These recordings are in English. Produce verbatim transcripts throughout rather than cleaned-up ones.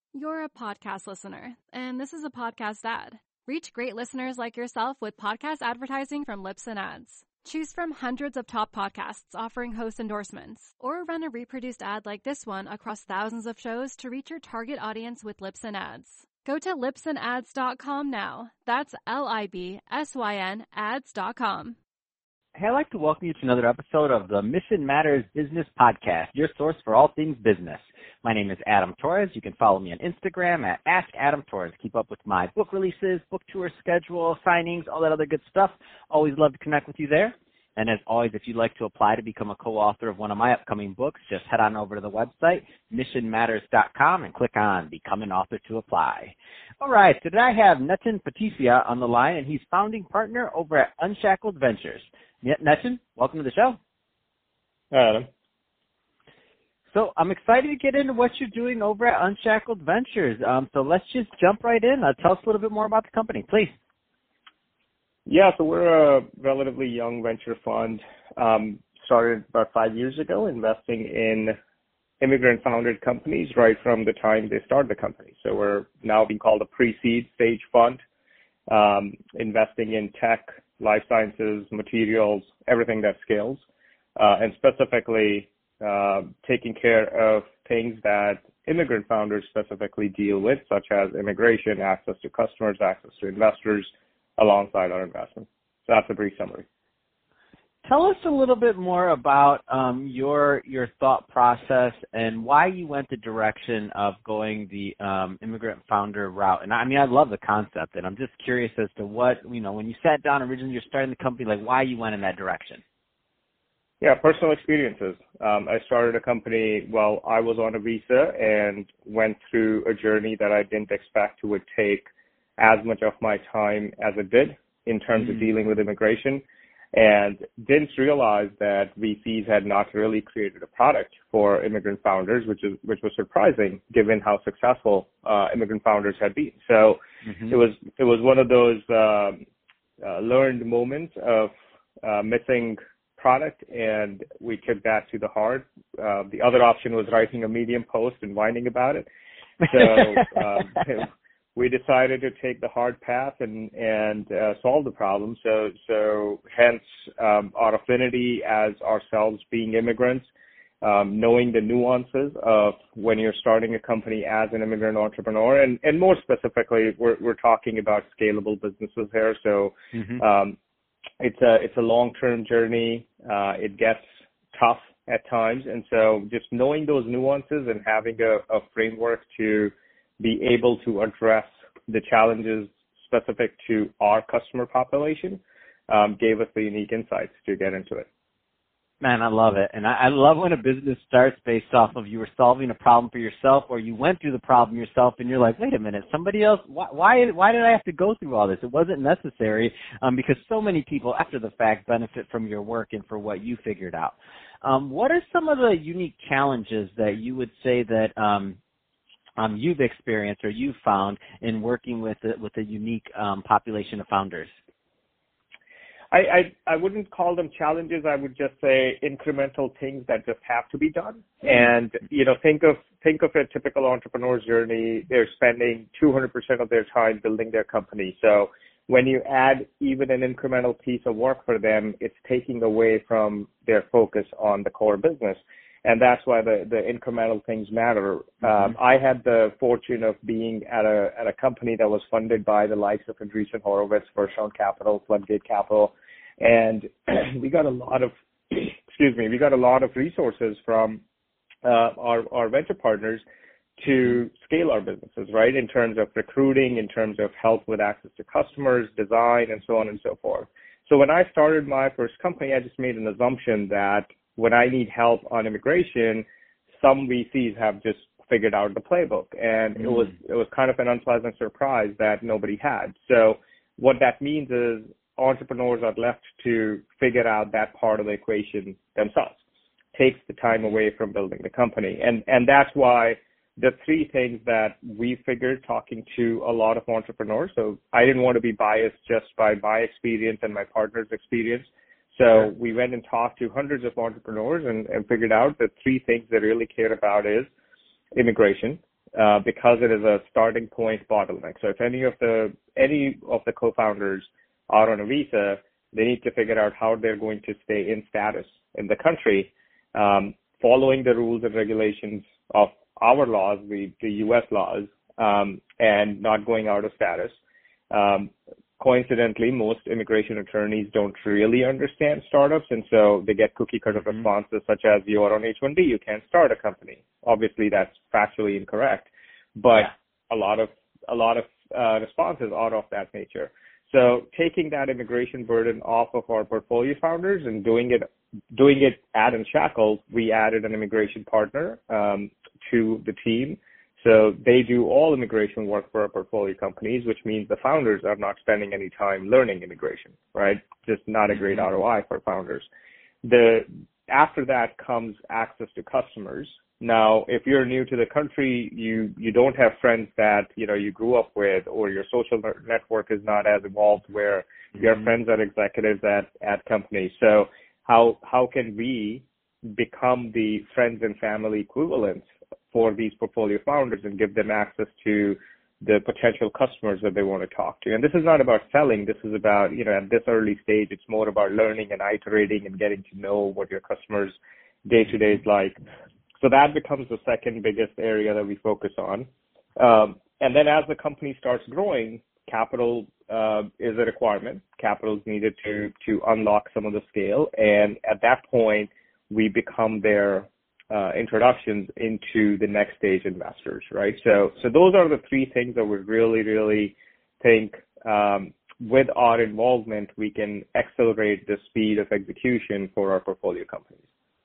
You're a podcast listener, and this is a podcast ad. Reach great listeners like yourself with podcast advertising from Libsyn Ads. Choose from hundreds of top podcasts offering host endorsements, or run a reproduced ad like this one across thousands of shows to reach your target audience with Libsyn Ads. Go to libsyn ads dot com now. That's L I B S Y N ads dot com. Hey, I'd like to welcome you to another episode of the Mission Matters Business Podcast, your source for all things business. My name is Adam Torres. You can follow me on Instagram at Ask Adam Torres. Keep up with my book releases, book tour schedule, signings, all that other good stuff. Always love to connect with you there. And as always, if you'd like to apply to become a co-author of one of my upcoming books, just head on over to the website, mission matters dot com, and click on Become an Author to apply. All right, so today I have Nitin Patisia on the line, and he's founding partner over at Unshackled Ventures. Nitin, welcome to the show. Hi, Adam. So I'm excited to get into what you're doing over at Unshackled Ventures. Um, so let's just jump right in. Uh, tell us a little bit more about the company, please. Yeah, so we're a relatively young venture fund. Um, started about five years ago, investing in immigrant-founded companies right from the time they started the company. So we're now being called a pre-seed stage fund, um, investing in tech, life sciences, materials, everything that scales, uh, and specifically uh, taking care of things that immigrant founders specifically deal with, such as immigration, access to customers, access to investors, alongside our investment. So that's a brief summary. Tell us a little bit more about um, your your thought process and why you went the direction of going the um, immigrant founder route. And I mean, I love the concept, and I'm just curious as to what, you know, when you sat down originally, you're starting the company, like why you went in that direction. Yeah, personal experiences. Um, I started a company while I was on a visa and went through a journey that I didn't expect would take as much of my time as it did in terms mm-hmm. of dealing with immigration, and didn't realize that V Cs had not really created a product for immigrant founders, which is which was surprising given how successful uh, immigrant founders had been. So mm-hmm. it was it was one of those um, uh, learned moments of uh, missing product, and we took that to the heart. Uh, the other option was writing a Medium post and whining about it. So um, we decided to take the hard path and and uh, solve the problem. So so hence um, our affinity as ourselves being immigrants, um, knowing the nuances of when you're starting a company as an immigrant entrepreneur, and, and more specifically, we're we're talking about scalable businesses here. So mm-hmm. um, it's a it's a long-term journey. Uh, it gets tough at times, and so just knowing those nuances and having a, a framework to be able to address the challenges specific to our customer population um, gave us the unique insights to get into it. Man, I love it. And I, I love when a business starts based off of you were solving a problem for yourself, or you went through the problem yourself and you're like, wait a minute, somebody else, why why, why did I have to go through all this? It wasn't necessary um, because so many people after the fact benefit from your work and for what you figured out. Um, what are some of the unique challenges that you would say that um, Um, you've experienced or you've found in working with a, with a unique um, population of founders? I, I I wouldn't call them challenges. I would just say incremental things that just have to be done. And you know, think of think of a typical entrepreneur's journey. They're spending two hundred percent of their time building their company. So when you add even an incremental piece of work for them, it's taking away from their focus on the core business. And that's why the, the incremental things matter. Mm-hmm. Um, I had the fortune of being at a at a company that was funded by the likes of Andreessen Horowitz, Firstone Capital, Floodgate Capital, and we got a lot of excuse me, we got a lot of resources from uh, our our venture partners to scale our businesses, right? In terms of recruiting, in terms of help with access to customers, design, and so on and so forth. So when I started my first company, I just made an assumption that when I need help on immigration, some V Cs have just figured out the playbook, and mm. it was it was kind of an unpleasant surprise that nobody had. So what that means is entrepreneurs are left to figure out that part of the equation themselves. Takes the time away from building the company, and and that's why the three things that we figured talking to a lot of entrepreneurs. So I didn't want to be biased just by my experience and my partner's experience. So we went and talked to hundreds of entrepreneurs and, and figured out that three things they really cared about is immigration, uh, because it is a starting point bottleneck. So if any of the any of the co-founders are on a visa, they need to figure out how they're going to stay in status in the country, um, following the rules and regulations of our laws, the, the U S laws, um, and not going out of status. Um, coincidentally, most immigration attorneys don't really understand startups, and so they get cookie cutter mm-hmm. responses such as, you are on H one B, you can't start a company. Obviously, that's factually incorrect, but yeah. a lot of a lot of uh, responses are of that nature. So taking that immigration burden off of our portfolio founders and doing it doing it at Unshackle, we added an immigration partner um, to the team. So they do all immigration work for our portfolio companies, which means the founders are not spending any time learning immigration, right? Just not a great R O I for founders. The after that comes access to customers. Now, if you're new to the country, you, you don't have friends that, you know, you grew up with, or your social network is not as evolved where mm-hmm. your friends are executives at, at companies. So how, how can we become the friends and family equivalents for these portfolio founders and give them access to the potential customers that they want to talk to? And this is not about selling. This is about, you know, at this early stage, it's more about learning and iterating and getting to know what your customers day-to-day is like. So that becomes the second biggest area that we focus on. Um, and then as the company starts growing, capital uh, is a requirement. Capital is needed to, to unlock some of the scale. And at that point, we become their uh, introductions into the next stage investors, right? So, so those are the three things that we really, really think um, with our involvement, we can accelerate the speed of execution for our portfolio companies.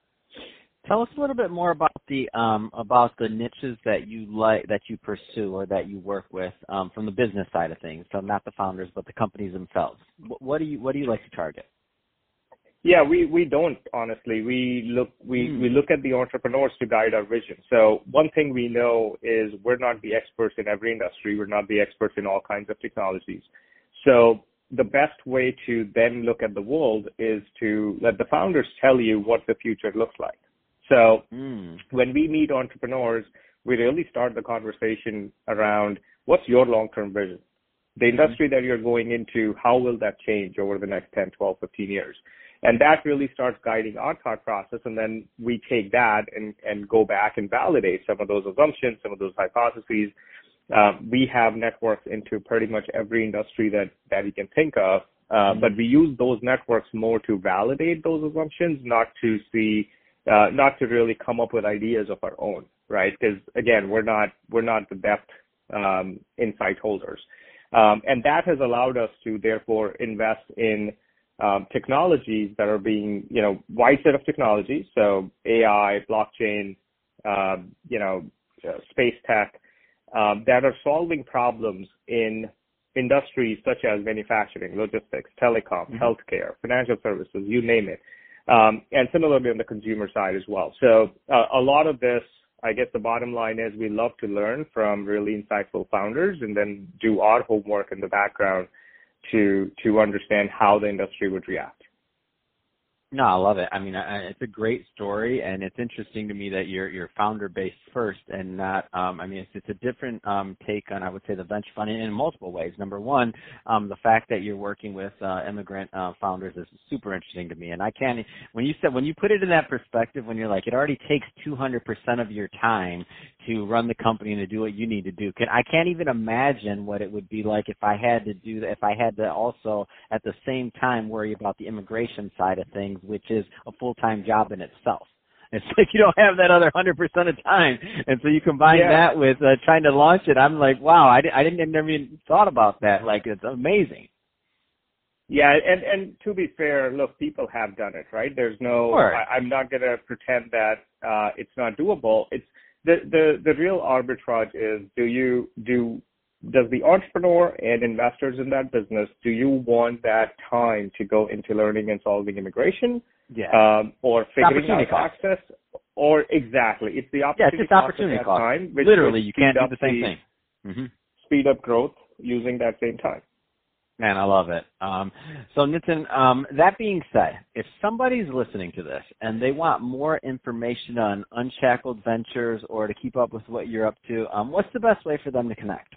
Tell us a little bit more about the um, about the niches that you like, that you pursue, or that you work with um, from the business side of things. So not the founders, but the companies themselves. What, what do you what do you like to target? Yeah, we, we don't honestly. We look we, mm. we look at the entrepreneurs to guide our vision. So one thing we know is we're not the experts in every industry. We're not the experts in all kinds of technologies. So the best way to then look at the world is to let the founders tell you what the future looks like. So mm. when we meet entrepreneurs, we really start the conversation around what's your long-term vision? The industry mm-hmm. that you're going into, how will that change over the next ten, twelve, fifteen years? And that really starts guiding our thought process. And then we take that and, and go back and validate some of those assumptions, some of those hypotheses. Um, we have networks into pretty much every industry that, that you can think of. Uh, mm-hmm. But we use those networks more to validate those assumptions, not to see Uh, not to really come up with ideas of our own, right? Because again, we're not we're not the depth um, insight holders, um, and that has allowed us to therefore invest in um, technologies that are being, you know, wide set of technologies, so A I, blockchain, uh, you know, uh, space tech, um, that are solving problems in industries such as manufacturing, logistics, telecom, mm-hmm. healthcare, financial services, you name it. Um, and similarly on the consumer side as well. So uh, a lot of this, I guess the bottom line is we love to learn from really insightful founders and then do our homework in the background to to understand how the industry would react. No, I love it. I mean, I, it's a great story, and it's interesting to me that you're you're founder based first, and not. Um, I mean, it's, it's a different um, take on, I would say, the venture funding in multiple ways. Number one, um, the fact that you're working with uh, immigrant uh, founders is super interesting to me. And I can't. When you said when you put it in that perspective, when you're like, it already takes two hundred percent of your time to run the company and to do what you need to do. Can, I can't even imagine what it would be like if I had to do that. If I had to also at the same time worry about the immigration side of things, which is a full-time job in itself. It's like you don't have that other one hundred percent of time. And so you combine yeah. that with uh, trying to launch it. I'm like, wow, I, I didn't I never even thought about that. Like, it's amazing. Yeah, and, and to be fair, look, people have done it, right? There's no, sure. I, I'm not going to pretend that uh, it's not doable. It's the, the, the real arbitrage is, do you, do, does the entrepreneur and investors in that business, do you want that time to go into learning and solving immigration? Yeah. Um, or figuring out cost. access? Or exactly. It's the opportunity, yeah, it's just opportunity cost. cost. Time, which Literally, you can't do the same the, thing. Mm-hmm. Speed up growth using that same time. Man, I love it. Um, so, Nitin, um, that being said, if somebody's listening to this and they want more information on Unshackled Ventures or to keep up with what you're up to, um, what's the best way for them to connect?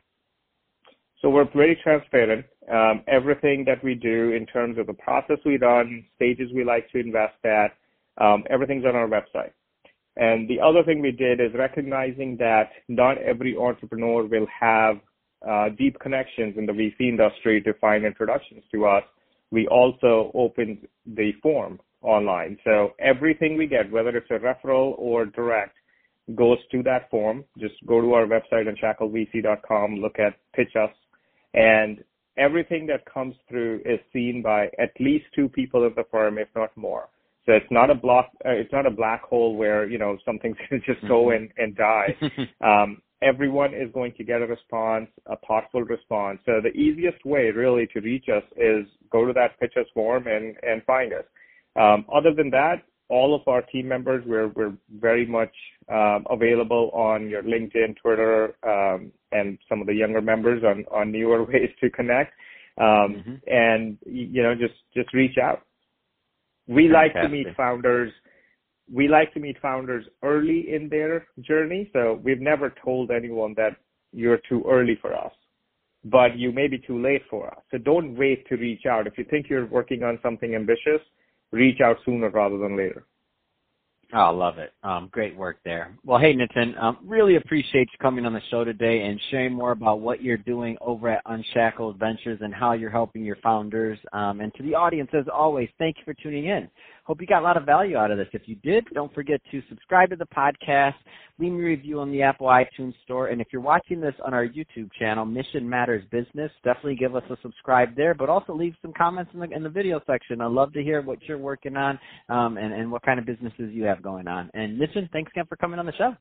So we're very transparent. Um, everything that we do in terms of the process we run, stages we like to invest at, um, everything's on our website. And the other thing we did is recognizing that not every entrepreneur will have uh, deep connections in the V C industry to find introductions to us. We also opened the form online. So everything we get, whether it's a referral or direct, goes to that form. Just go to our website, unshackled v c dot com, look at Pitch Us, and everything that comes through is seen by at least two people in the firm, if not more. So it's not a block, uh, it's not a black hole where, you know, something's going to just go and, and die. Um, everyone is going to get a response, a thoughtful response. So the easiest way really to reach us is go to that Pitch Us form and, and find us. Um, other than that, all of our team members, we're, we're very much um, available on your LinkedIn, Twitter, um, and some of the younger members on, on newer ways to connect. Um, mm-hmm. And, you know, just, just reach out. We like Fantastic. to meet founders. We like to meet founders early in their journey. So we've never told anyone that you're too early for us, but you may be too late for us. So don't wait to reach out. If you think you're working on something ambitious, reach out sooner rather than later. Oh, I love it. Um, great work there. Well, hey, Nitin, um, really appreciate you coming on the show today and sharing more about what you're doing over at Unshackled Ventures and how you're helping your founders. Um, and to the audience, as always, thank you for tuning in. Hope you got a lot of value out of this. If you did, don't forget to subscribe to the podcast, leave me a review on the Apple iTunes Store, and if you're watching this on our YouTube channel, Mission Matters Business, definitely give us a subscribe there, but also leave some comments in the, in the video section. I'd love to hear what you're working on um, and, and what kind of businesses you have going on. And Nitin, thanks again for coming on the show.